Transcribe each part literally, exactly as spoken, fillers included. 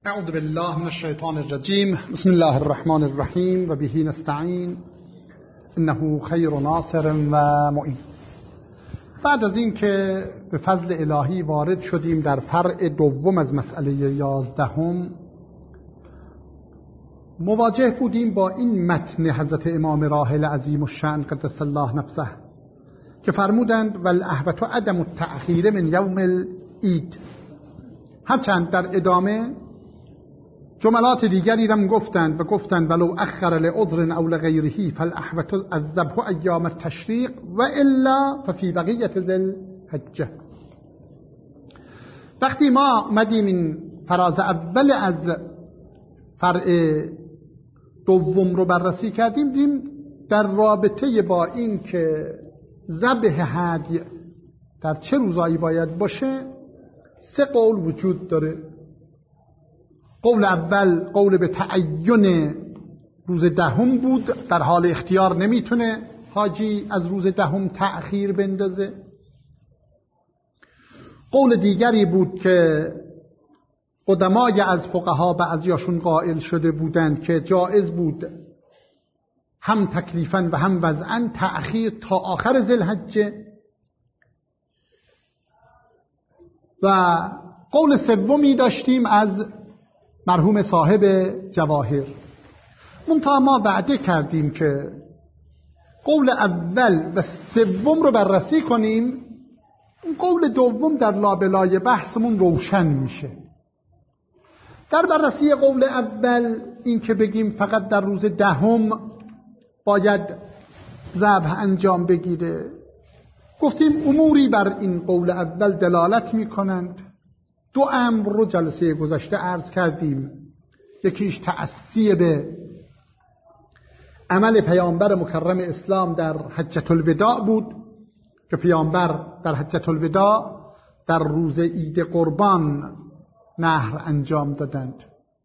اعوذ بالله من الشیطان الرجیم. بسم الله الرحمن الرحیم و به نستعین انه خیر ناصر و معین. بعد از این که به فضل الهی وارد شدیم در فرع دوم از مسئله یازدهم، مواجه بودیم با این متن حضرت امام راحل عظیم الشأن قدس الله نفسه که فرمودند والاحوط عدم التأخیر من یوم العید. هرچند در ادامه جملات دیگری را گفتند و گفتند ولو اخر لعذر او لغیره فالاحوط الذبح ایام التشریق و الا ففی بقیت ذی الحجه. وقتی ما اومدیم این فراز اول از فرع دوم رو بررسی کردیم، دیدیم در رابطه با این که ذبح هدی در چه روزایی باید باشه سه قول وجود داره. قول اول قول به تعین روز دهم بود، در حال اختیار نمیتونه حاجی از روز دهم تأخیر بندازه. قول دیگری بود که قدمای از فقها بعضیاشون قائل شده بودند که جائز بود هم تکلیفاً و هم وضعاً تأخیر تا آخر ذوالحجه. و قول سومی داشتیم از مرحوم صاحب جواهر. منتها ما وعده کردیم که قول اول و سوم رو بررسی کنیم، اون قول دوم در لابلای بحثمون روشن میشه. در بررسی قول اول این که بگیم فقط در روز دهم باید ذبح انجام بگیره، گفتیم اموری بر این قول اول دلالت میکنند. دو امر رو جلسه گذشته عرض کردیم. یکیش تأسی به عمل پیامبر مکرم اسلام در حجة الوداع بود که پیامبر در حجة الوداع در روز عید قربان نحر انجام دادند.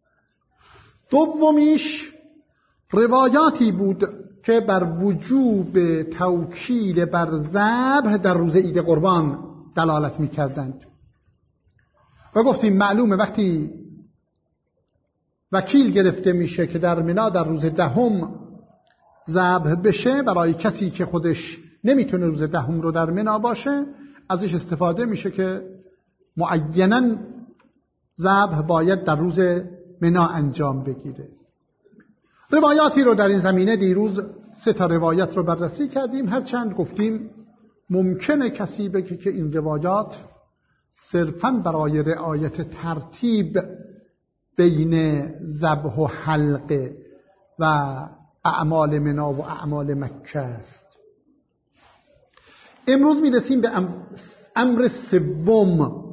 دومیش روایاتی بود که بر وجوب توکیل بر ذبح در روز عید قربان دلالت می کردند. و گفتیم معلومه وقتی وکیل گرفته میشه که در منی در روز دهم ذبح بشه، برای کسی که خودش نمیتونه روز دهم رو در منی باشه ازش استفاده میشه که معیناً ذبح باید در روز منی انجام بگیره. روایاتی رو در این زمینه دیروز سه تا روایت رو بررسی کردیم. هرچند گفتیم ممکنه کسی بگه که این روایات صرفاً برای رعایت ترتیب بین ذبح و حلقه و اعمال منی و اعمال مکه است. امروز میرسیم به امر سوم.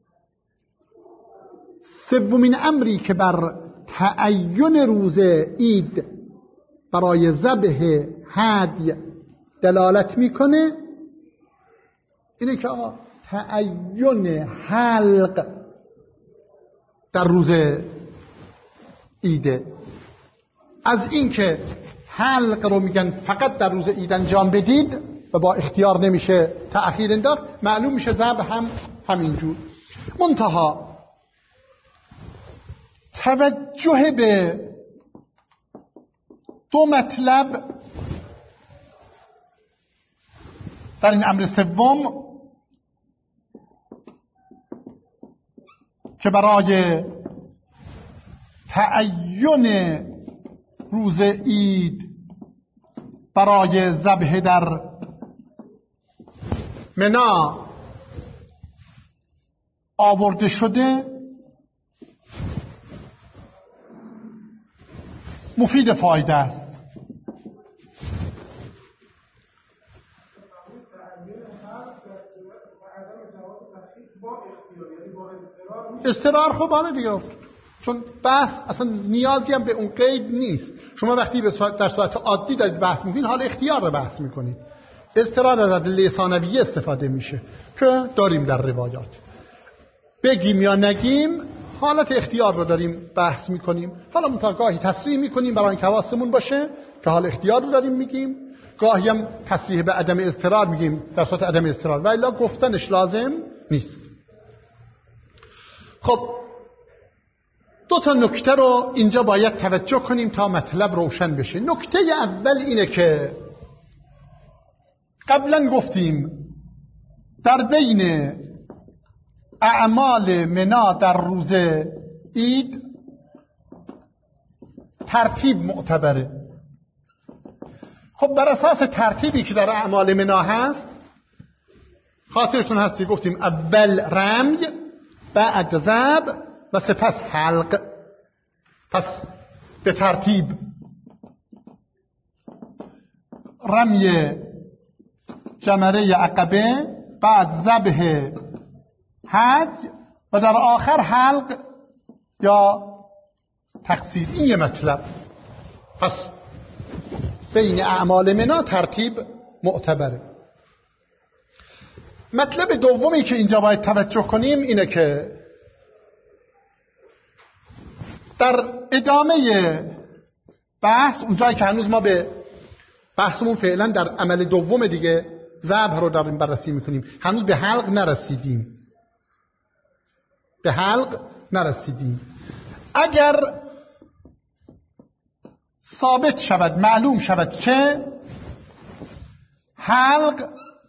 سومین امری که بر تعین روز عید برای ذبح هدی دلالت میکنه اینه که آقا تعین حلق در روز عیده. از این که حلق رو میگن فقط در روز عید انجام بدید و با اختیار نمیشه تأخیر انداخت، معلوم میشه ذبح هم همینجور. منتها توجه به دو مطلب در این امر سوم که برای تعین روز عید برای ذبح در منی آورده شده مفید فایده است. استقرار خب آره دیگه، چون بحث اصلا نیازی هم به اون قید نیست. شما وقتی به در صورت عادی دارید بحث میکنید حال اختیار رو بحث میکنید. استقرار از ادله ثانویه استفاده میشه که داریم در روایات. بگیم یا نگیم حالت اختیار رو داریم بحث میکنیم. حالا متگاهی تصریح میکنیم برای اینکه حواسمون باشه که حال اختیار رو داریم میگیم، گاهی هم تصریح به عدم اضطرار میگیم در صورت عدم اضطرار، و الا گفتنش لازم نیست. خب دو تا نکته رو اینجا باید توجه کنیم تا مطلب روشن بشه. نکته اول اینه که قبلا گفتیم در بین اعمال منا در روز عید ترتیب معتبره. خب بر اساس ترتیبی که در اعمال منا هست، خاطرتون هستی گفتیم اول رمی، بعد ذبح و سپس حلق. پس به ترتیب رمی جمره عقبه، بعد ذبح حج و در آخر حلق یا تقصیر. این یه مطلب. پس بین اعمال منا ترتیب معتبره. مطلب دومی که اینجا باید توجه کنیم اینه که در ادامه بحث، اونجایی که هنوز ما به بحثمون فعلا در عمل دوم دیگه ذبح رو داریم بررسی میکنیم، هنوز به حلق نرسیدیم به حلق نرسیدیم اگر ثابت شود، معلوم شود که حلق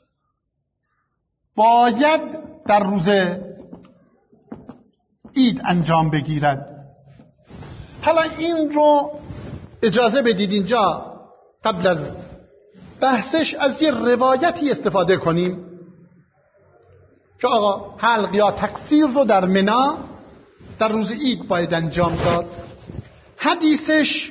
باید در روز عید انجام بگیرد. حالا این رو اجازه بدید اینجا قبل از بحثش از یه روایتی استفاده کنیم که آقا حلق یا تقصیر رو در منا در روز عید باید انجام داد. حدیثش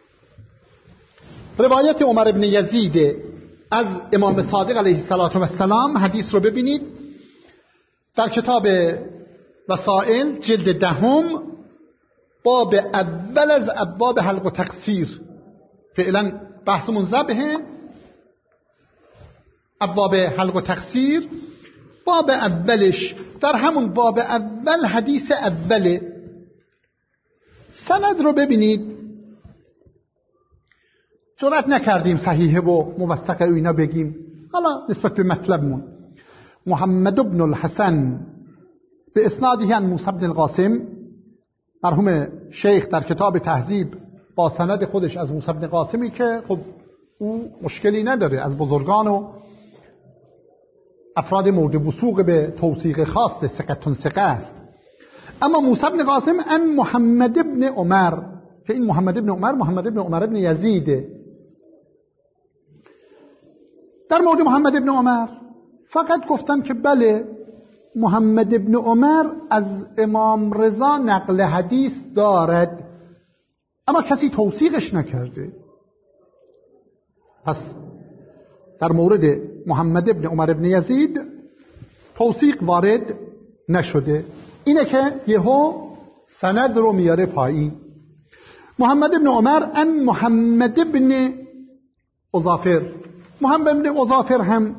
روایت عمر ابن یزید از امام صادق علیه السلام. حدیث رو ببینید در کتاب وسائل جلد دهم، باب اول از ابواب حلق و تقصیر. فعلا بحثمون ذبحه، ابواب حلق و تقصیر باب اولش. در همون باب اول حدیث اوله. سند رو ببینید. جرأت نکردیم صحیحه و موثقه و اینا بگیم. حالا نسبت به مطلبمون، محمد بن الحسن به اسناده عن موسی بن القاسم، مرحوم شیخ در کتاب تهذیب با سند خودش از موسی بن قاسمی که خب او مشکلی نداره، از بزرگان و افراد مورد وثوق به توثیق خاص ثقتون ثقه است. اما موسی بن قاسم ان محمد بن عمر، که این محمد بن عمر محمد بن عمر بن یزیده. در مورد محمد بن عمر فقط گفتن که بله محمد بن عمر از امام رضا نقل حدیث دارد، اما کسی توثیقش نکرده. پس در مورد محمد بن عمر بن یزید توثیق وارد نشده. اینه که یهو سند رو میاره پایین. محمد بن عمر ان محمد بن اظافر. محمد بن اظافر هم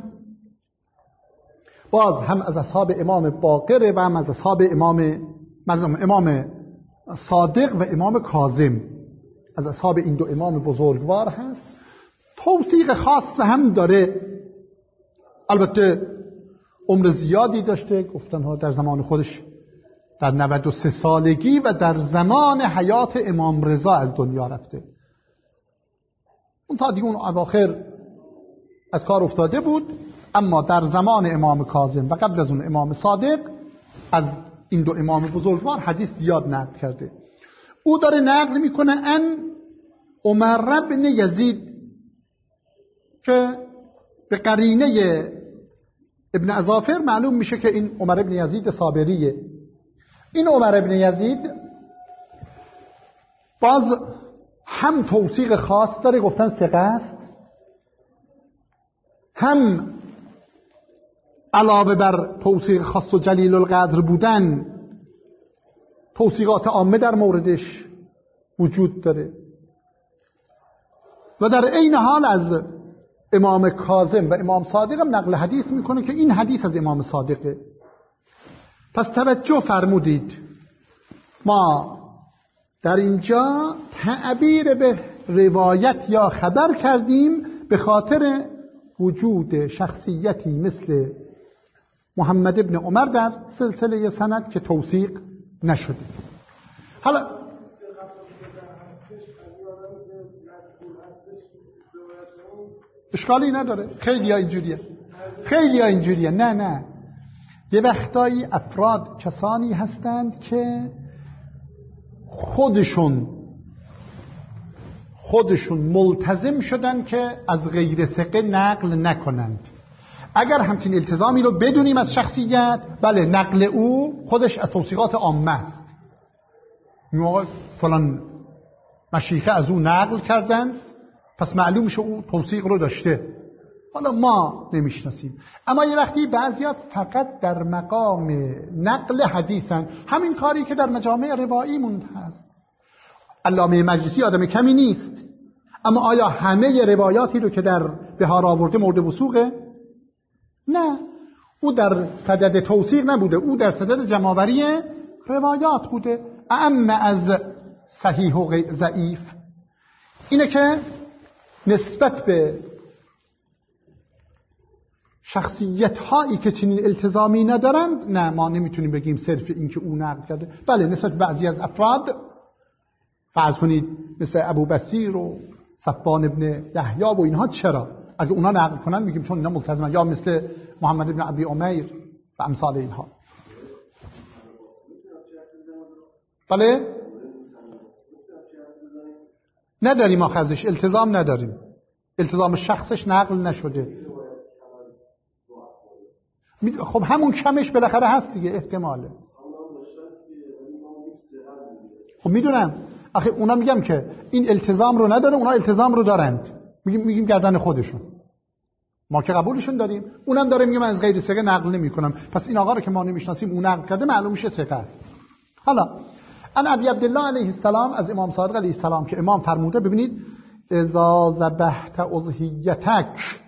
باز هم از اصحاب امام باقر و هم از اصحاب امام امام صادق و امام کاظم، از اصحاب این دو امام بزرگوار هست. توثیق خاص هم داره. البته عمر زیادی داشته، گفتن ها در زمان خودش در نود و سه سالگی و در زمان حیات امام رضا از دنیا رفته. اون تا دیگه اون اواخر از کار افتاده بود، اما در زمان امام کاظم و قبل از اون امام صادق از این دو امام بزرگوار حدیث زیاد نقل کرده. او داره نقل میکنه ان عمر بن یزید، که به قرینه ابن اظافر معلوم میشه که این عمر بن یزید صابریه. این عمر بن یزید باز هم توثیق خاص داره، گفتن ثقه است، هم علاوه بر توثیق خاص و جلیل القدر بودن توثیقات عامه در موردش وجود داره. و در عین حال از امام کاظم و امام صادق هم نقل حدیث میکنه که این حدیث از امام صادقه. پس توجه فرمودید، ما در اینجا تعبیر به روایت یا خبر کردیم به خاطر وجود شخصیتی مثل محمد ابن عمر در سلسله سند که توثیق نشده. حالا اشکالی نداره. خیلی ها اینجوریه خیلی ها اینجوریه نه نه یه وقتایی افراد کسانی هستند که خودشون خودشون ملتزم شدن که از غیر ثقه نقل نکنند. اگر همچین التزامی رو بدونیم از شخصیت، بله نقل او خودش از توصیقات عامه است. میگه فلان مشیخه از او نقل کردن، پس معلوم میشه او توصیق رو داشته. حالا ما نمیشناسیم. اما یه وقتی بعضیا فقط در مقام نقل حدیثن، همین کاری که در مجامع روایی مونده هست. علامه مجلسی آدم کمی نیست، اما آیا همه روایاتی رو که در بهار آورده مورد وثوقه؟ نه، او در صدد توثیق نبوده، او در صدد جمع‌آوری روایات بوده. اعم از صحیح و ضعیف اینه که نسبت به شخصیت هایی که چنین التزامی ندارند، نه ما نمیتونیم بگیم صرف این که او نقل کرده. بله نسبت بعضی از افراد، فرض کنید مثل ابو بصیر و صفوان ابن یحیی و اینها، چرا؟ اگه اونا نقل کنن میگیم چون اینا ملتزمن، یا مثل محمد ابن ابی امیر و امثال اینها. بله نداریم آخذش، التزام نداریم، التزام شخصش نقل نشده. خب همون کمش بالاخره هست دیگه، احتماله. خب میدونم، آخه اونا میگم که این التزام رو نداره، اونا التزام رو دارند، میگیم میگیم گردن خودشون، ما که قبولشون داریم. اونم داره میگه من از غیر ثقه نقل نمی کنم، پس این آقا رو که ما نمیشناسیم اون نقل کرده، معلوم میشه ثقه است. حالا ان ابی عبدالله علیه السلام، از امام صادق علیه السلام که امام فرموده، ببینید اذا ذبحت اضحیتک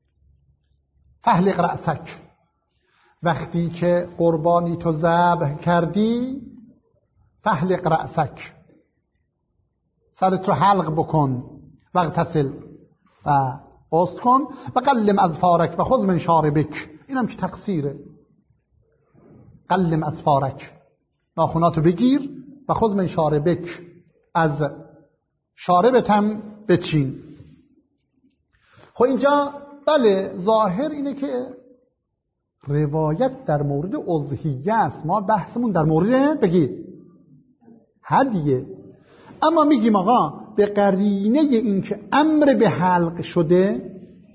فاحلق رأسک، وقتی که قربانی تو ذبح کردی فاحلق رأسک، سرت رو حلق بکن، واغتسل و غسل کن، و قلم اظفارک و خذ من شاربک، اینم که تقصیره. قلم اظفارک، ناخناتو بگیر، و خذ من شاربک، از شاربت هم بچین. خب اینجا بله ظاهر اینه که روایت در مورد اضحیه است، ما بحثمون در مورد بگید هدیه. اما میگیم آقا به قرینه این که امر به حلق شده،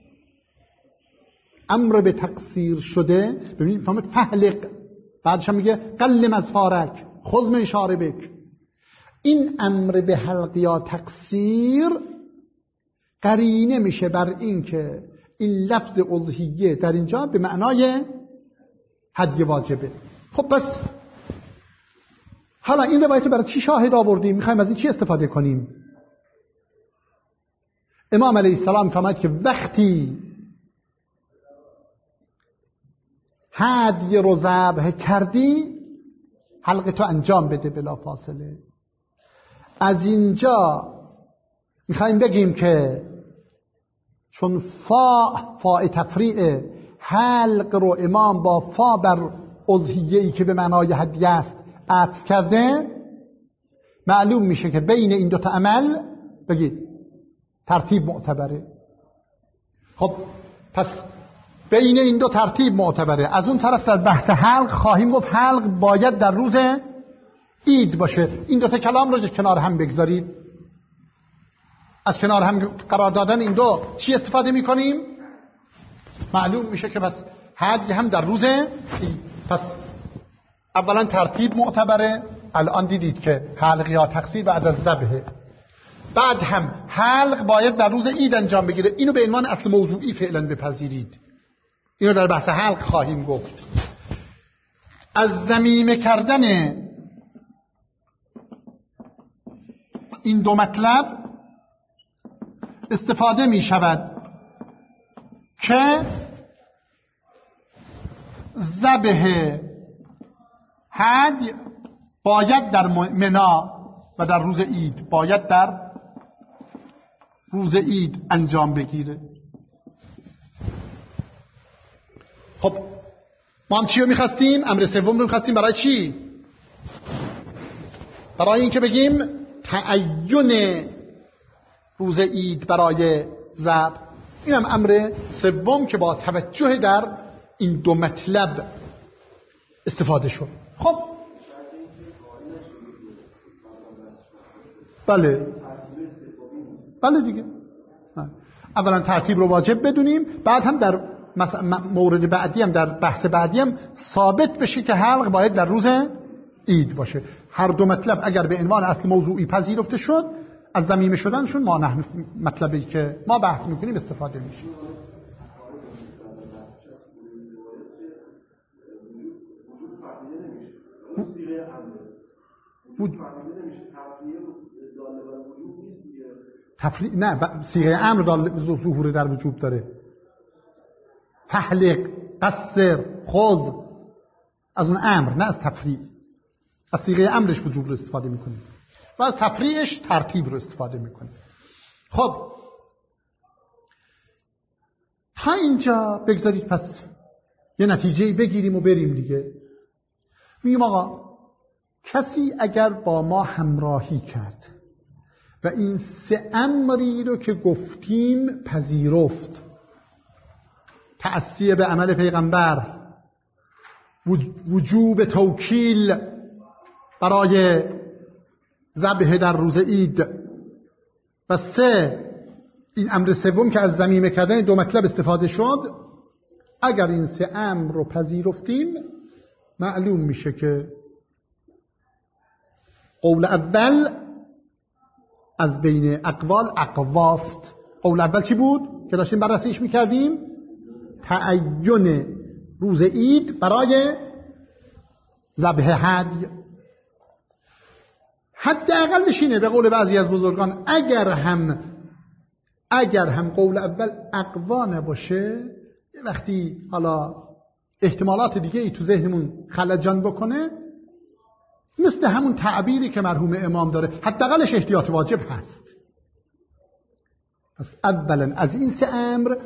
امر به تقصیر شده، ببینید فهمت فحلق، بعدش هم میگه قلم اظفارک خذ من شاربک، این امر به حلق یا تقصیر قرینه میشه بر این که این لفظ اضحیه در اینجا به معنای هدیه واجبه. خب پس حالا این روایت برای چی شاهد آوردیم؟ میخوایم از این چی استفاده کنیم؟ امام علیه السلام فرمود که وقتی هدیه رو ذبح کردی حلق تو انجام بده بلا فاصله. از اینجا میخوایم بگیم که چون فا فا تفریع حلق رو امام با فا بر اضحیه‌ای که به معنای هدیه است عطف کرده، معلوم میشه که بین این دوتا عمل بگید ترتیب معتبره. خب پس بین این دو ترتیب معتبره. از اون طرف در بحث حلق خواهیم گفت حلق باید در روز عید باشه. این دوتا کلام رو کنار هم بگذارید. از کنار هم قرار دادن این دو چی استفاده میکنیم؟ معلوم میشه که پس حج هم در روز عید. پس اولا ترتیب معتبره، الان دیدید که حلق یا تقصیر بعد از ذبح. بعد هم حلق باید در روز عید انجام بگیره. اینو به عنوان اصل موضوعی فعلا بپذیرید. اینو در بحث حلق خواهیم گفت. از ضمیمه کردن این دو مطلب استفاده می شود که ذبح هدی باید در منا و در روز عید، باید در روز عید انجام بگیره. خب ما هم چی رو میخواستیم؟ امر سوم رو میخواستیم. برای چی؟ برای اینکه بگیم تعین روز عید برای ذبح. این هم امر سوم که با توجه در این دو مطلب استفاده شد. خب بله بله دیگه، اولا ترتیب رو واجب بدونیم، بعد هم در مورد بعدی هم در بحث بعدی هم ثابت بشه که حلق باید در روز عید باشه. هر دو مطلب اگر به عنوان اصل موضوعی پذیرفته شد، از ضمیمه شدنشون ما نحن مطلبی که ما بحث میکنیم استفاده میشه. تفریع نه، صیغه امر دال ظهور در وجوب داره. فحلق، قصر، خذ، از اون امر، نه از تفریع. از صیغه امرش وجوب رو استفاده میکنیم و از تفریعش ترتیب رو استفاده میکنیم. خب تا اینجا بگذارید پس یه نتیجه بگیریم و بریم دیگه. میگم آقا کسی اگر با ما همراهی کرد و این سه امری رو که گفتیم پذیرفت، تأسیه به عمل پیغمبر، وجوب توکیل برای ذبح در روز عید و سه این امر سوم که از ضمیمه کردن دو مطلب استفاده شد، اگر این سه امر رو پذیرفتیم معلوم میشه که قول اول از بین اقوال اقواست. قول اول چی بود که داشتیم بررسیش میکردیم؟ تعین روز عید برای ذبح هدی. حداقل بشینه به قول بعضی از بزرگان، اگر هم اگر هم قول اول اقوا نباشه، وقتی حالا احتمالات دیگه ای تو ذهنمون خلجان بکنه، مثل همون تعبیری که مرحوم امام داره، حداقلش احتیاط واجب هست. پس اولا از این سه امر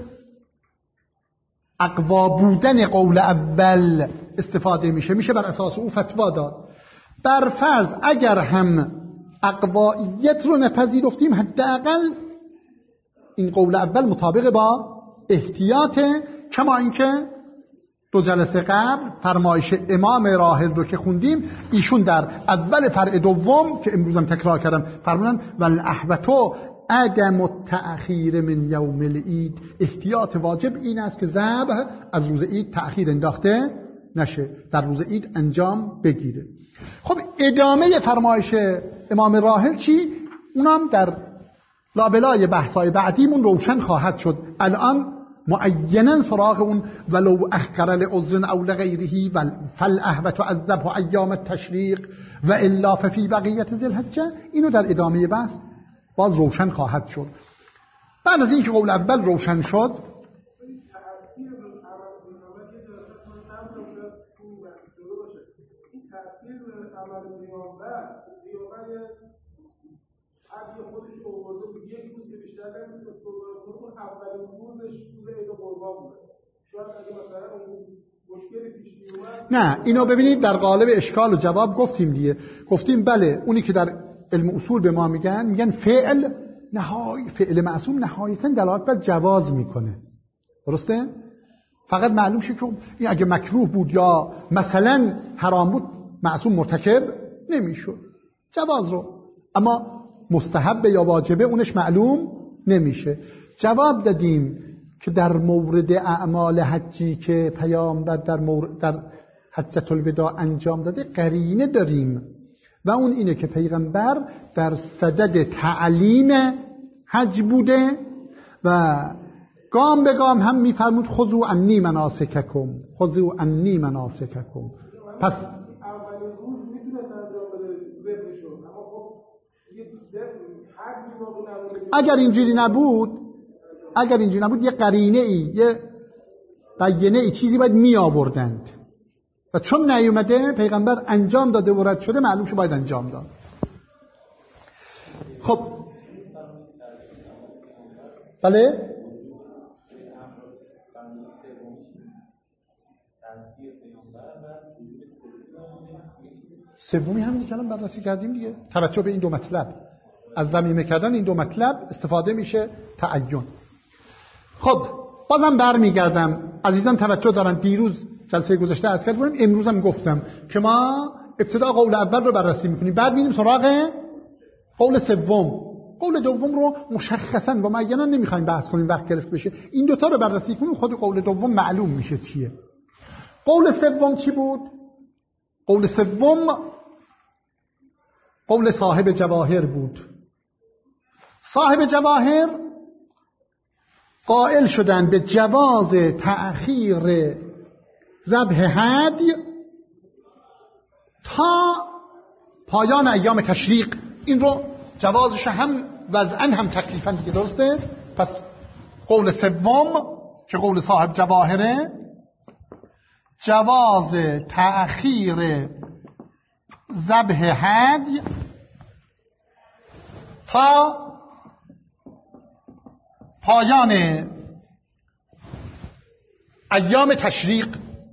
اقوا بودن قول اول استفاده میشه، میشه بر اساس او فتوا داد. بر فرض اگر هم اقواییت رو نپذیرفتیم، حداقل این قول اول مطابق با احتیاط، کما اینکه دو جلسه قبل فرمایش امام راحل رو که خوندیم، ایشون در اول فرع دوم که امروزم تکرار کردم فرمودن والاحوطو عدم التأخیر من یوم العید، احتیاط واجب این است که ذبح از روز عید تأخیر انداخته نشه، در روز عید انجام بگیره. خب ادامه فرمایش امام راحل چی؟ اونم در لابلای بحثای بعدیمون روشن خواهد شد. الان معینا سراغ اون ولو اخر لعذر او لغیره فالاحوط الذبح ایام التشریق و الا ففی بقیت ذی الحجه، اینو در ادامه بحث باز روشن خواهد شد. بعد از اینکه قول اول روشن شد، نه اینو ببینید در قالب اشکال و جواب گفتیم دیگه. گفتیم بله اونی که در علم اصول به ما میگن میگن فعل نهایی فعل معصوم نهایتاً دلالت بر جواز میکنه، درسته؟ فقط معلوم شه که این اگه مکروه بود یا مثلا حرام بود معصوم مرتکب نمیشد، جواز رو، اما مستحب یا واجبه اونش معلوم نمیشه. جواب دادیم که در مورد اعمال حجی که پیامبر در مورد در حجة الوداع انجام داده قرینه داریم و اون اینه که پیغمبر در صدد تعلیم حج بوده و گام به گام هم میفرمود خذوا عنی مناسککم خذوا عنی مناسککم. پس اولین روز میتونه انجام بده ذبح شد، اما خب یه حج واقعا اگر اینجوری نبود اگر اینجوری نبود یه قرینه ای یه بیانه ای چیزی باید می آوردند و چون نیومده پیغمبر انجام داده و رد شده، معلوم شد باید انجام داد. خب بله سومی همین که الان بررسی کردیم دیگه، توجه به این دو مطلب. از ضمیمه کردن این دو مطلب استفاده میشه تعین. خب بازم برمیگردم، عزیزان توجه دارن، دیروز جلسه گذشته عرض کردم، امروز هم گفتم که ما ابتدا قول اول رو بررسی میکنیم، بعد میریم سراغ قول سوم. قول دوم رو مشخصا و معینا نمیخوایم بحث کنیم، وقت گرفت بشه. این دوتا رو بررسی کنیم، خود قول دوم معلوم میشه چیه. قول سوم چی بود؟ قول سوم قول صاحب جواهر بود. صاحب جواهر قائل شدن به جواز تأخیر ذبح هدی تا پایان ایام تشریق. این رو جوازش هم وضعاً هم تکلیفاً دیگه، درسته؟ پس قول سوم که قول صاحب جواهره، جواز تأخیر ذبح هدی تا پایان ایام تشریق،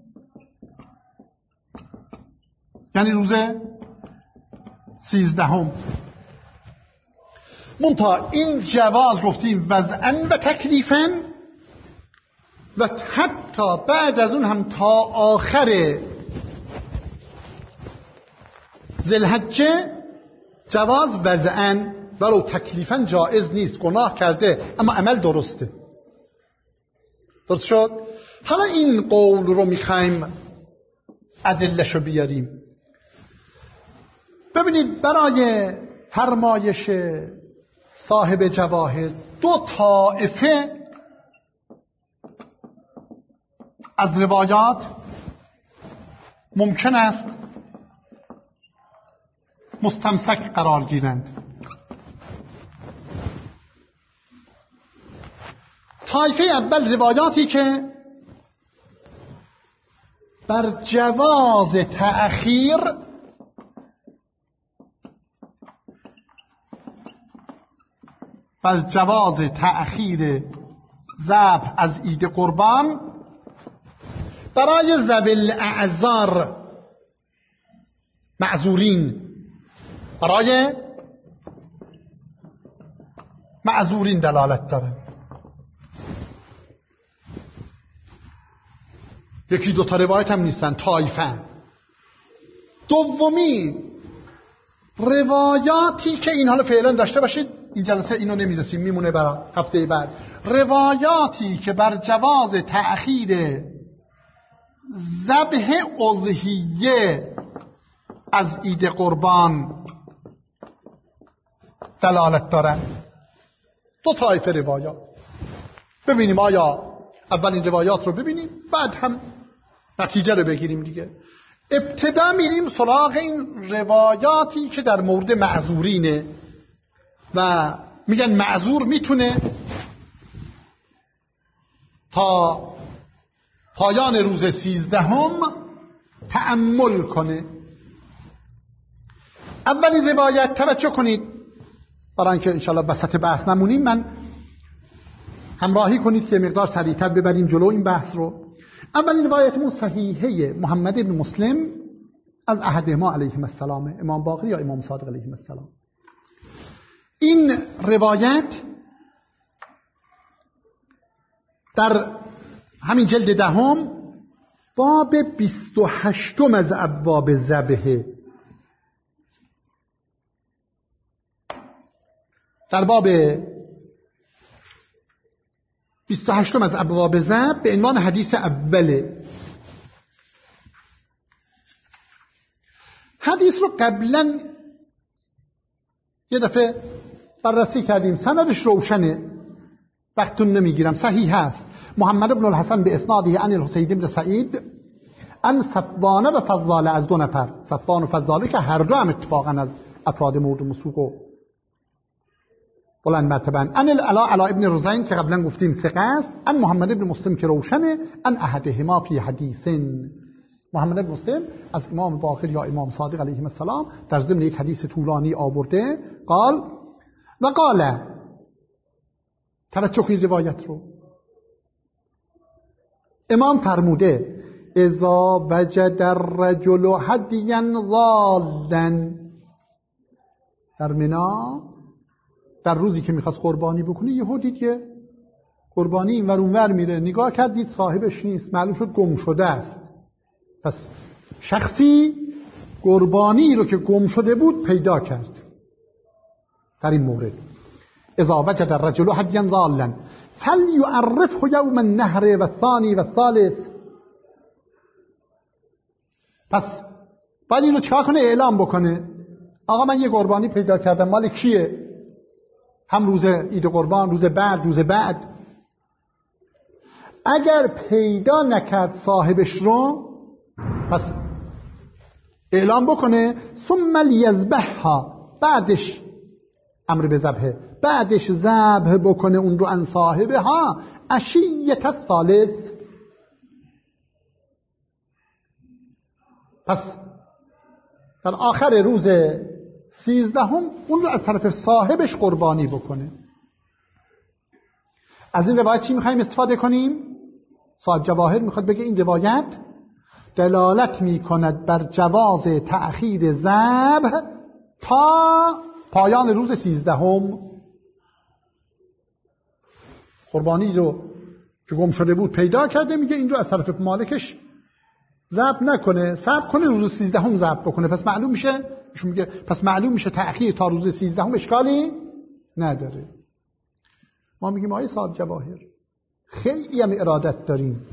یعنی روز سیزدهم. منتها این جواز گفتیم وضعاً و تکلیفاً و حتی بعد از اون هم تا آخر ذوالحجه جواز وضعاً ولو تکلیفاً جائز نیست، گناه کرده اما عمل درسته. درست شد؟ حالا این قول رو میخوایم ادله‌شو بیاریم. ببینید برای فرمایش صاحب جواهر دو طائفه از روایات ممکن است مستمسک قرار گیرند. طایفه اول روایاتی که بر جواز تأخیر از جواز تأخیر ذبح از عید قربان برای ذوی الاعذار معذورین، برای معذورین دلالت داره. یکی دو تا روایت هم نیستن، طایفه. دومی روایاتی که این حالا فعلا داشته باشید، این جلسه اینو نمیرسیم، میمونه برای هفته بعد. روایاتی که بر جواز تأخیر ذبح اضحیه از عید قربان دلالت دارن. دو طایفه روایات. ببینیم آیا اول این روایات رو ببینیم، بعد هم نتیجه رو بگیریم دیگه. ابتدا میریم سراغ این روایاتی که در مورد معذورینه و میگن معذور میتونه تا پایان روز سیزدهم تأمل کنه. اولین روایت، توجه کنید برای اینکه انشاءالله وسط بحث نمونیم، من همراهی کنید که مقدار سریعتر ببریم جلو این بحث رو. اولین روایتمون صحیحه محمد ابن مسلم از احدهما علیهم السلام، امام باقر یا امام صادق علیهم السلام. این روایت در همین جلد دهم باب بیست و هشتم از ابواب ذبح، در باب بیست و هشتم از ابواب ذبح به عنوان حدیث اوله. حدیث رو قبلا یه دفعه بررسی کردیم، سندش روشنه، وقتون نمیگیرم، صحیح هست. محمد بن الحسن به اسناده عن الحسین بن سعید ان صفوان و فضاله، از دو نفر، صفوان و فضاله که هر دو هم اتفاقا از افراد مورد مسوق و بلند مرتبه، ان العلا علی ابن رزین که قبلا گفتیم ثقه است، ان محمد بن مسلم که روشنه، ان احدهما فی حدیث، محمد بن مسلم از امام باقر یا امام صادق علیهم السلام در ضمن یک حدیث طولانی آورده. قال و قال، توجه کنید روایت رو، امام فرموده اذا وجد الرجل هدیا ضالا، در منا در روزی که میخواست قربانی بکنه یهو دید که قربانی این ور اون ور میره، نگاه کرد دید صاحبش نیست، معلوم شد گم شده است. پس شخصی قربانی رو که گم شده بود پیدا کرد. در این مورد اذا وجد الرجل هدیا ضالا فلیعرفه یوم النحر و الثانی و الثالث. پس باید این رو چکار کنه؟ اعلام بکنه آقا من یه قربانی پیدا کردم، مال کیه؟ هم روز عید قربان، روز بعد، روز بعد. اگر پیدا نکرد صاحبش رو پس اعلام بکنه ثم لیذبحها، بعدش امر به ذبحه، بعدش ذبح بکنه اون رو عن صاحبها عشیة الثالث. پس در آخر روز سیزدهم اون رو از طرف صاحبش قربانی بکنه. از این روایت چی میخوایم استفاده کنیم؟ صاحب جواهر میخواد بگه این روایت دلالت میکند بر جواز تأخیر ذبح تا پایان روز سیزدهم. قربانی رو که گم شده بود پیدا کرده، میگه این رو از طرف مالکش ذبح نکنه، صبر کنه روز سیزدهم ذبح بکنه. پس معلوم میشه، ایشون میگه پس معلوم میشه تأخیر تا روز سیزدهم اشکالی نداره. ما میگیم آقای صاحب جواهر خیلی هم ارادت داریم،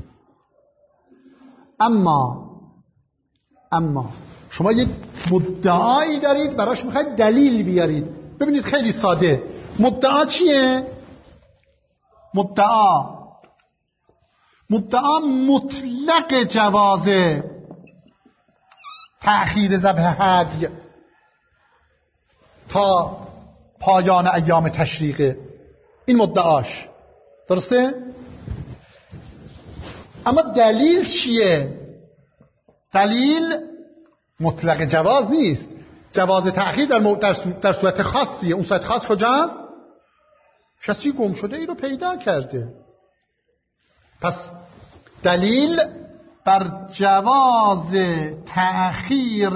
اما اما شما یک مدعایی دارید براش میخواید دلیل بیارید. ببینید خیلی ساده، مدعا چیه؟ مدعا مدعا مطلق جواز تأخیر ذبح هدی تا پایان ایام تشریقه، این مدعاش درسته؟ اما دلیل چیه؟ دلیل مطلق جواز نیست. جواز تأخیر در, در, در صورت خاصیه. اون صورت خاص کجاست؟ کسی گم شده ای رو پیدا کرده. پس دلیل بر جواز تأخیر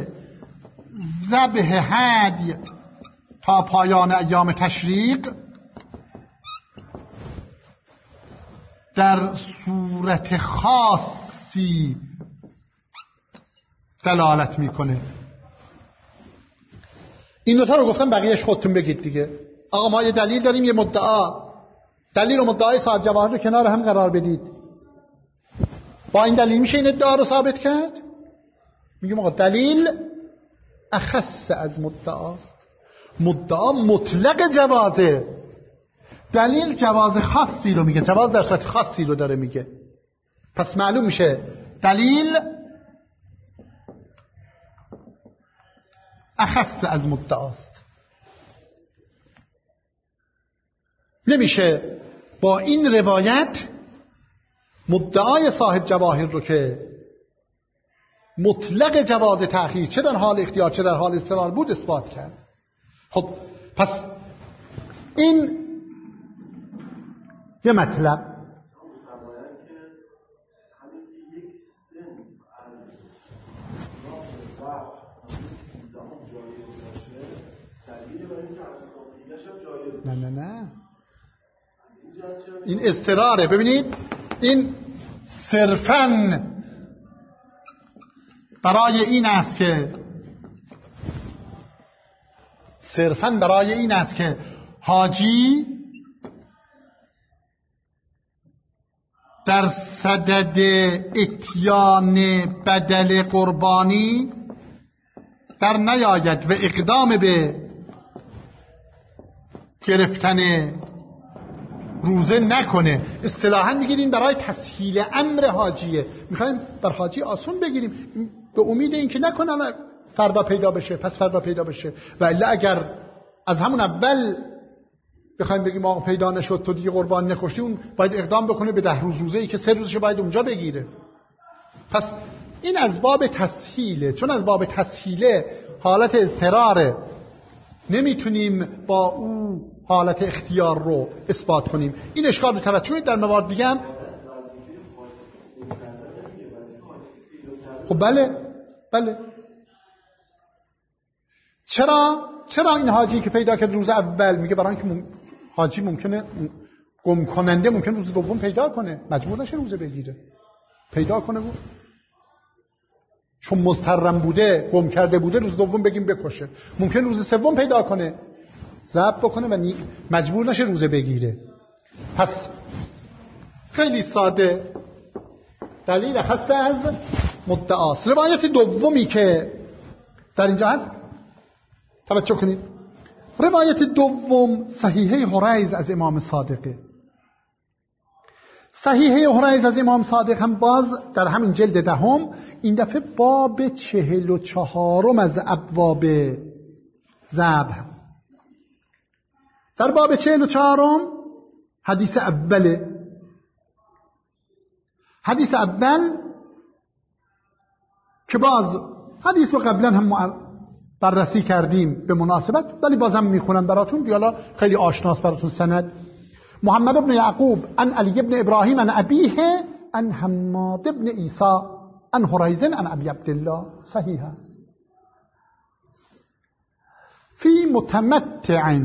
ذبح هدی تا پایان ایام تشریق در صورت خاصی دلالت میکنه. این دوتا رو گفتم، بقیهش خودتون بگید دیگه. آقا ما یه دلیل داریم، یه مدعا. دلیل و مدعای صاحب جواهر رو کنار هم قرار بدید. با این دلیل میشه این ادعا رو ثابت کرد؟ میگم آقا دلیل اخص از مدعاست. مدعا مطلق جوازه، دلیل جواز خاصی رو میگه، جواز در صورت خاصی رو داره میگه. پس معلوم میشه دلیل اخص از مدعاست. نمیشه با این روایت مدعای صاحب جواهر رو که مطلق جواز تأخیر چه در حال اختیار چه در حال اضطرار بود اثبات کرد. خب پس این یه مطلب. نه نه نه این اضطراره. ببینید این صرفاً برای این است که صرفاً برای این است که حاجی در صدد اتیان بدل قربانی در نیاید و اقدام به گرفتن روزه نکنه. اصطلاحاً میگیریم برای تسهیل امر حاجیه، میخوایم بر حاجی آسون بگیریم به امید اینکه نکنه فردا پیدا بشه پس فردا پیدا بشه. و الا اگر از همون اول بخوایم بگیم آقا پیدا نشد تو دیگه قربان نکشتی، اون باید اقدام بکنه به ده روز روزه ای که سه روزش باید اونجا بگیره. پس این از باب تسهیله. چون از باب تسهیله حالت اضطراره، نمیتونیم با او حالت اختیار رو اثبات کنیم. این اشکال رو توجه در موارد دیگه هم خب بله بله چرا چرا این حاجی که پیدا کرد روز اول، میگه برای اینکه مم... حاجی ممکنه گم کننده ممکنه روز دوم پیدا کنه، مجبور نشه روزه بگیره، پیدا کنه بود. چون مضطرم بوده، گم کرده بوده، روز دوم بگیم بکشه. ممکن روز سوم پیدا کنه، ضبط بکنه و مجبور نشه روزه بگیره. پس خیلی ساده دلیل خاصه از مدعاست. روایت دومی که در اینجا هست توجه کنید. روایت دوم صحیحه هریز از امام صادقه. صحیحه هریز از امام صادق هم باز در همین جلد دهم، این دفعه باب چهل و چهارم از ابواب ذبح. در باب چهل و چهارم حدیث اوله. حدیث اول که باز حدیث رو قبلا هم بررسی کردیم به مناسبت، ولی بازم میخونم براتون دیالا خیلی آشناس براتون. سند محمد بن یعقوب عن علی بن ابراهیم عن ابیه عن حماد بن عیسی عن هریز عن ابی عبدالله. صحیح است. فی متمتع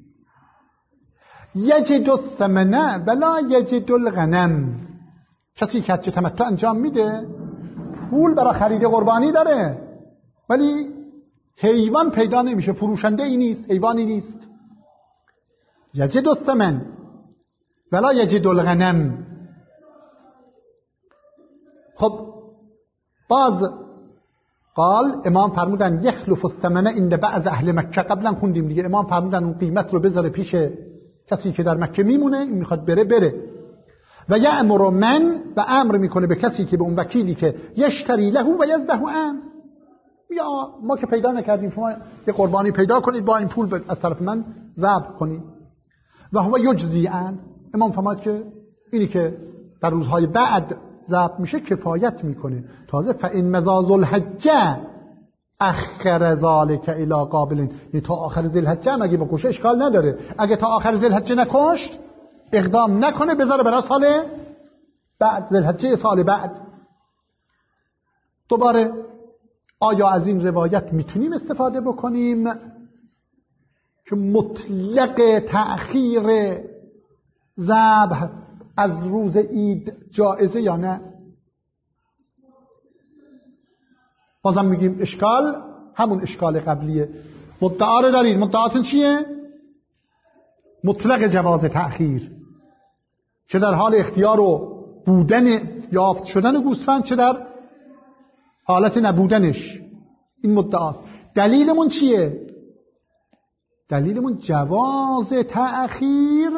یجد الثمن ولا یجد الغنم. کسی که حج تمتع انجام میده پول برای خرید قربانی داره ولی حیوان پیدا نمیشه، فروشنده ای نیست، حیوانی نیست. یجد الثمن ولا یجد الغنم. خب باز قال امام فرمودن یخلف الثمن عند بعض اهل مکه. قبلا خوندیم دیگه، امام فرمودن اون قیمت رو بذاره پیش کسی که در مکه میمونه، این میخواد بره بره. و یأمر من، و امر میکنه به کسی که به اون وکیلی که یشتری له و یذبح عنه، یا ما که پیدا نکردیم شما یه قربانی پیدا کنید با این پول از طرف من ذبح کنید. و هو یجزی عنه. امام فرمود که اینی که در روزهای بعد ذبح میشه کفایت میکنه. تازه فإن مزاز الحج اخر ذلك الی قابل، یعنی تا آخر ذوالحجه هم اگه بکشه اشکال نداره. اگه تا آخر ذوالحجه نکشت، اقدام نکنه، بذاره برای سال بعد، ذوالحجه سال بعد. دوباره آیا از این روایت میتونیم استفاده بکنیم که مطلق تأخیر ذبح از روز عید جایزه یا نه؟ بازم میگیم اشکال همون اشکال قبلیه. مدعا رو دارید، مدعاتون چیه؟ مطلق جواز تأخیر، چه در حال اختیار و بودن یافت شدن گوسفند چه در حالت نبودنش. این مدعاست. دلیلمون چیه؟ دلیلمون جواز تأخیر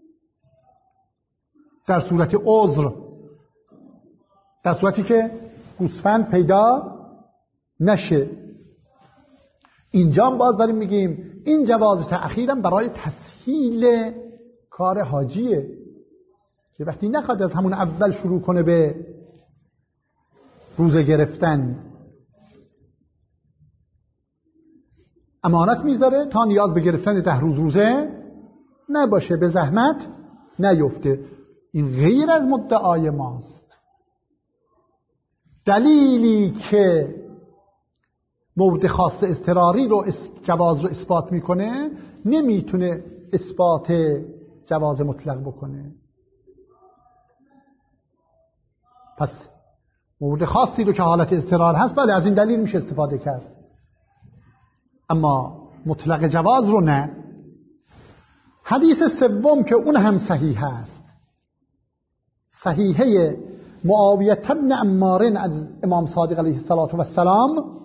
در صورت عذر، در صورتی که گوسفند پیدا نشه. اینجا باز داریم میگیم این جواز تأخیرم برای تسهیل کار حاجیه که وقتی نخواد از همون اول شروع کنه به روزه گرفتن، امانت میذاره تا نیاز به گرفتن ده روز روزه نباشه، به زحمت نیفته. این غیر از مدعای ماست. دلیلی که مورد خاص اضطراری رو جواز رو اثبات میکنه نمیتونه اثبات جواز مطلق بکنه. پس مورد خاصی رو که حالت اضطرار هست بله از این دلیل میشه استفاده کرد، اما مطلق جواز رو نه. حدیث سوم که اون هم صحیح است، صحیحه معاویه بن عمار از امام صادق علیه السلام،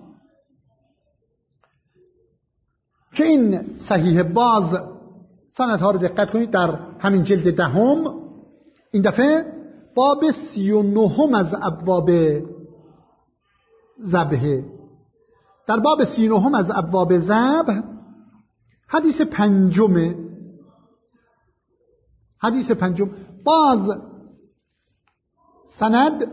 که این صحیح باز سندها رو دقت کنید در همین جلد دهم، این دفعه باب سی و نهم از ابواب ذبح. در باب سی و نهم از ابواب ذبح حدیث پنجم، حدیث پنجم باز سند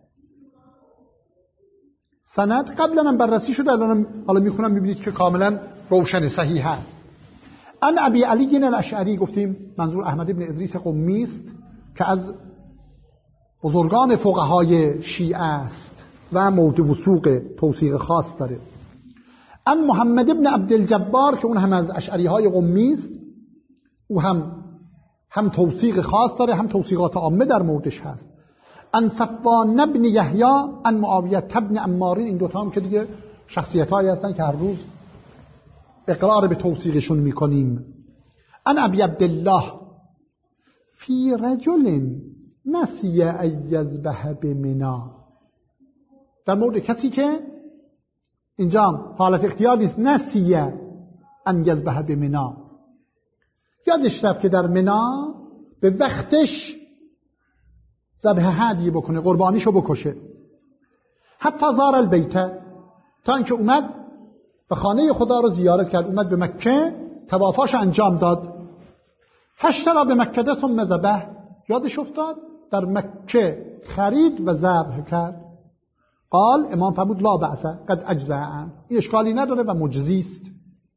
سند قبلا هم بررسی شده، الان حالا میخونم میبینید که کاملا روشن صحیح هست. ان ابی علی الاشعری، گفتیم منظور احمد بن ادریس قمی است که از بزرگان فقهای شیعه است و مورد وثوق توثیق خاص داره. ان محمد ابن عبدالجبار که اون هم از اشعری های قمی است، او هم هم توثیق خاص داره هم توثیقات عامه در موردش هست. ان صفوان ابن یحیی ان معاویه ابن عمار، این دوتا هم که دیگه شخصیت هایی هستن که هر روز اقرار به توثیقشون میکنیم. ان ابی عبدالله فی رجل نسی ان یذبح بمنا، در مورد کسی که اینجا حالت اختیار نیست، نسی ان یذبح بمنا، یادش رفت که در منا به وقتش ذبح هدیه بکنه، قربانیشو بکشه. حتی زار البیت، تا اینکه اومد و خانه خدا رو زیارت کرد، اومد به مکه طوافاش انجام داد. فاشتری به مکه ثم ذبح، یادش افتاد در مکه خرید و ذبح کرد. قال امام فرمود لا بأس قد اجزع عنه، این اشکالی نداره و مجزی است.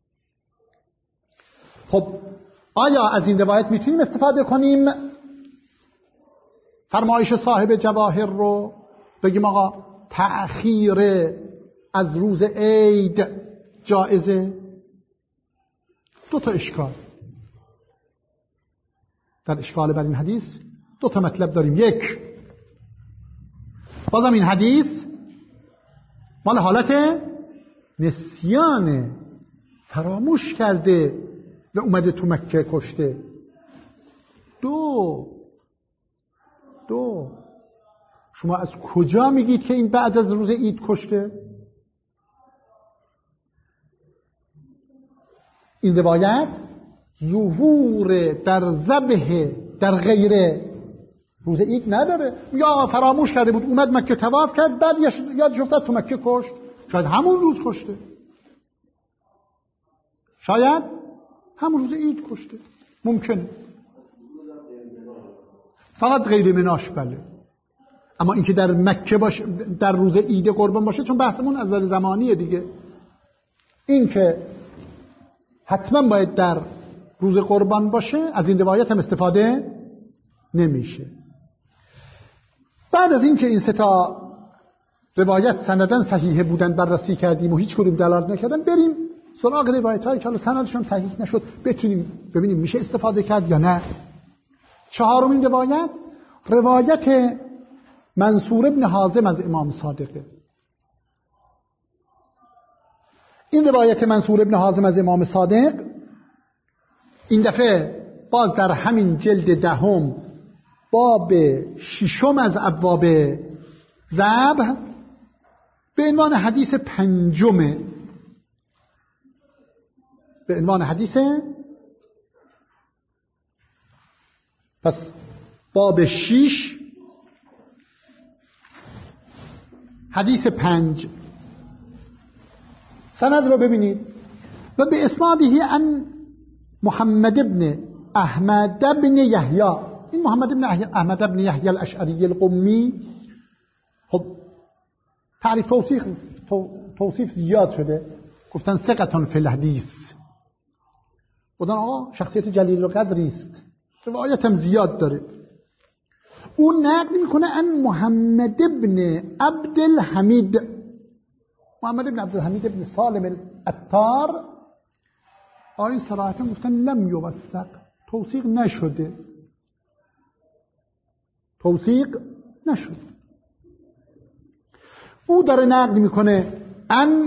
خب آیا از این روایت میتونیم استفاده کنیم فرمایش صاحب جواهر رو بگیم آقا تأخیر از روز عید جائزه؟ دو تا اشکال در اشکال بر این حدیث، دو تا مطلب داریم. یک، بازم این حدیث مال حالت نسیان، فراموش کرده و اومده تو مکه کشته. دو دو شما از کجا میگید که این بعد از روز عید کشته؟ این روایت ظهور در ذبح در غیر روز عید نداره. یا فراموش کرده بود اومد مکه طواف کرد بعد یادش افتاد تو مکه کشت، شاید همون روز کشته، شاید همون روز عید کشته، ممکنه. فقط غیر مناش بله. اما اینکه در مکه باشه در روز عید قربان باشه، چون بحثمون از نظر زمانیه دیگه، اینکه حتما باید در روز قربان باشه از این روایت هم استفاده نمیشه. بعد از اینکه این سه تا روایت سندن صحیح بودن بررسی کردیم و هیچ کدوم دلالت نکردن، بریم سراغ روایت هایی که حالا سندشون صحیح نشد، بتونیم ببینیم میشه استفاده کرد یا نه. چهارمین روایت، روایت منصور ابن حازم از امام صادقه. این روایت منصور ابن حازم از امام صادق این دفعه باز در همین جلد دهم باب ششم از ابواب ذبح به عنوان حدیث پنجمه، به عنوان حدیث پس باب شش حدیث پنج. سند رو ببینید و به اسنادهی ان محمد ابن احمد ابن یحیی، این محمد ابن احمد ابن یحیی الاشعری القمی، خب تعریف توصیف توصیف زیاد شده، گفتن ثقة فی الحدیث، گفتن آقا شخصیت جلیل القدری است، روایت هم زیاد داره. اون نقل میکنه ان محمد ابن عبدالحمید، محمد ابن عبدالحمید ابن سالم العطار، آیین صراحتا گفتن لم یوثق، توثیق نشده، توثیق نشده. او داره نقل میکنه ان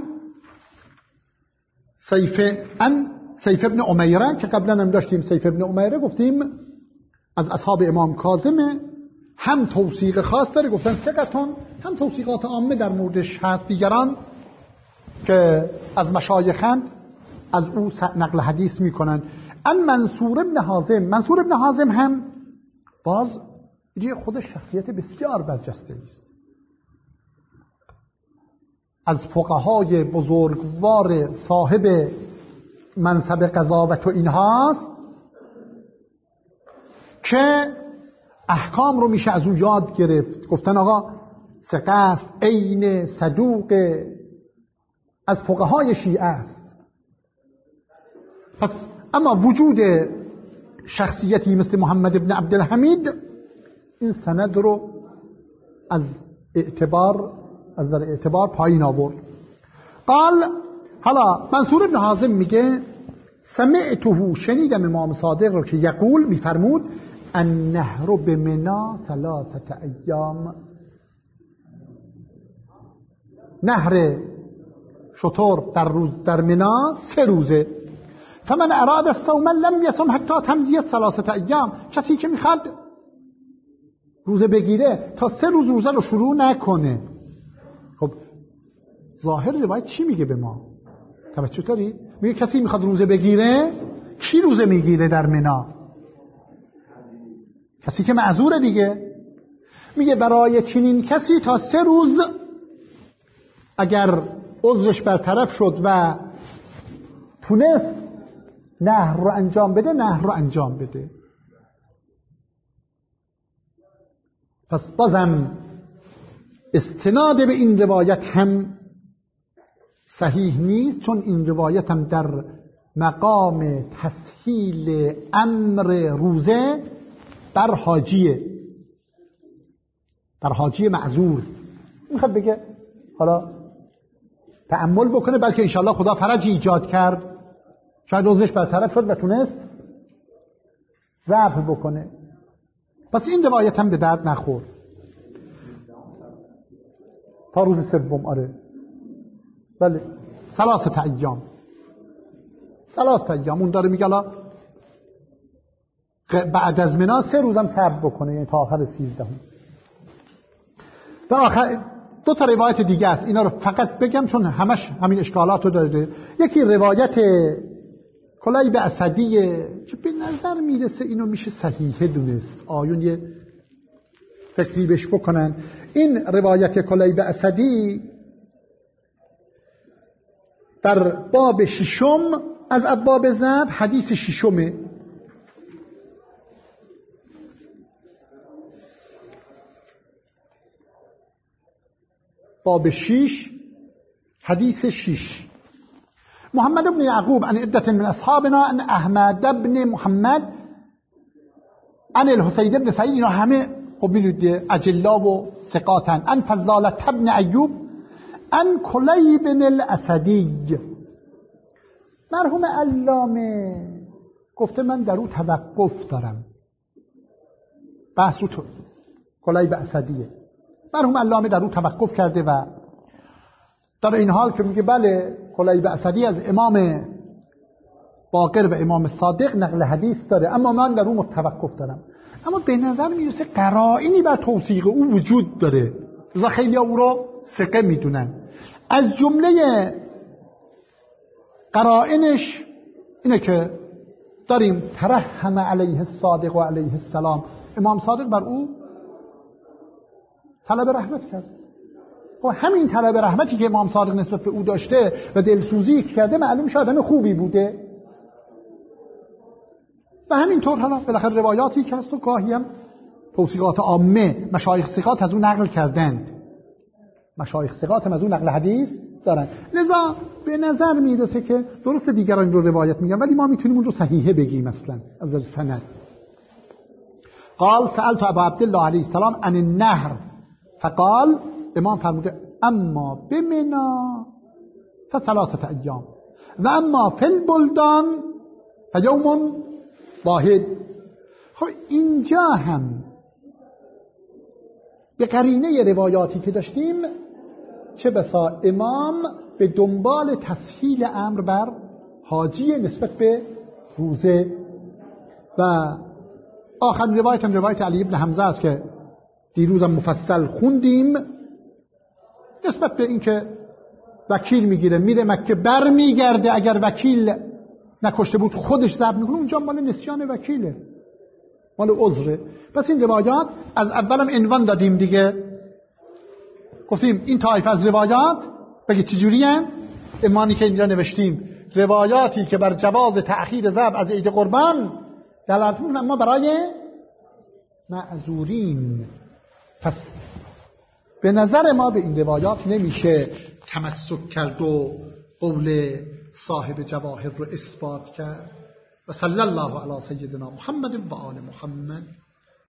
سیف ان سیف ابن امیره، که قبلا هم داشتیم سیف ابن امیره گفتیم از اصحاب امام کاظمه، هم توثیق خاص داره گفتن ثقتون، هم توثیقات عامه در موردش هست، دیگران که از مشایخن از او نقل حدیث میکنن. ان منصور ابن حازم، منصور ابن حازم هم باز خودش شخصیت بسیار برجسته است، از فقهای بزرگوار صاحب منصب قضاوت و اینهاست که احکام رو میشه از او یاد گرفت. گفتن آقا ثقه است، عین صدوق، از فقهای شیعه است. پس اما وجود شخصیتی مثل محمد ابن عبدالحمید این سند رو از اعتبار از در اعتبار پایین آورد. قال حالا منصور ابن حازم میگه سمعته، شنیدم امام صادق رو که یقول میفرمود النهر بمنا ثلاثه ایام، نهر شتر در روز در منا سه روزه. فمن اراد الصوم لم يصم حتی تمضی ثلاثه ایام، کسی که میخواد روزه بگیره تا سه روز روزه رو شروع نکنه. خب ظاهر روایت چی میگه به ما؟ توجه داری؟ میگه کسی میخواد روزه بگیره، کی روزه میگیره در منا؟ کسی که معذوره دیگه. میگه برای چنین کسی تا سه روز اگر عذرش برطرف شد و تونست نهر رو انجام بده، نهر رو انجام بده. پس بازم استناد به این روایت هم صحیح نیست، چون این روایت هم در مقام تسهیل امر روزه بر حاجیه، بر حاجی معذور. میخواد بگه حالا تأمل بکنه، بلکه انشالله خدا فرجی ایجاد کرد، شاید عذرش برطرف شد و تونست ذبح بکنه. پس این روایت هم به درد نخورد تا روز سوم. آره بله، ثلاثه ایام، ثلاثه ایام. اون داره میگه الان بعد از منا سه روزم صبر بکنه، یعنی تا آخر سیزدهم. و آخر دو تا روایت دیگه است، اینا رو فقط بگم چون همش همین اشکالات رو داره. یکی روایت کلیب اسدیه که به نظر میرسه اینو میشه صحیحه دونست، آیون یه فکری بهش بکنن. این روایت کلیب اسدی در باب ششم از ابواب ذبح، حدیث ششمه. باب شش حدیث شش. محمد بن یعقوب عن عدة من اصحابنا ان احمد بن محمد عن الحسین بن سعید، اینا همه خب میدونید اجلا و ثقاتن. ان فضالة بن ایوب ان کلیب بن الاسدی. مرحوم علامه گفته من در او توقف دارم، بحث رو تو کلیب اسدیه. مرحوم علامه در او توقف کرده و در این حال که میگه بله کلیب اسدی از امام باقر و امام صادق نقل حدیث داره، اما من در او توقف دارم. اما به نظر میرسه قرائنی بر توثیق او وجود داره، لذا خیلی ها او رو ثقه میدونن. از جمله قرائنش اینه که داریم ترحم علیه الصادق و علیه السلام، امام صادق بر او طلب رحمت کرد. و همین طلب رحمتی که امام صادق نسبت به او داشته و دلسوزی کرده معلوم شد آدم خوبی بوده. و همینطور حالا بالاخره روایاتی که هست و گاهی هم توثیقات عامه مشایخ ثقات از اون نقل کردند، مشایخ ثقات هم از اون نقل حدیث دارن. لذا به نظر میرسه که درست دیگران رو روایت میگن، ولی ما میتونیم اون رو صحیحه بگیم مثلا از سند. قال سألت ابا عبدالله علیه السلام عن النهر فقال، امام فرموده اما بمنا فثلاثه ایام و اما فی البلدان فیوم واحد. خب اینجا هم به قرینه روایاتی که داشتیم چه بسا امام به دنبال تسهیل امر بر حاجی نسبت به روزه. و آخر روایت هم روایت علی ابن حمزه است که دیروزم مفصل خوندیم، نسبت به این که وکیل میگیره میره مکه بر میگرده، اگر وکیل نکشته بود خودش ضبط میکنه، اونجا مال نسیان وکیله، مال عذره. پس این روایات از اولم عنوان دادیم دیگه، گفتیم این طایفه از روایات بگه چجوری هن؟ امانی که اینجا نوشتیم روایاتی که بر جواز تأخیر ذبح از عید قربان دلالت میکنن اما برای معذورین. پس به نظر ما به این روایات نمیشه تمسک کرد و قول صاحب جواهر رو اثبات کرد. و صلی الله علی سیدنا محمد و آل محمد.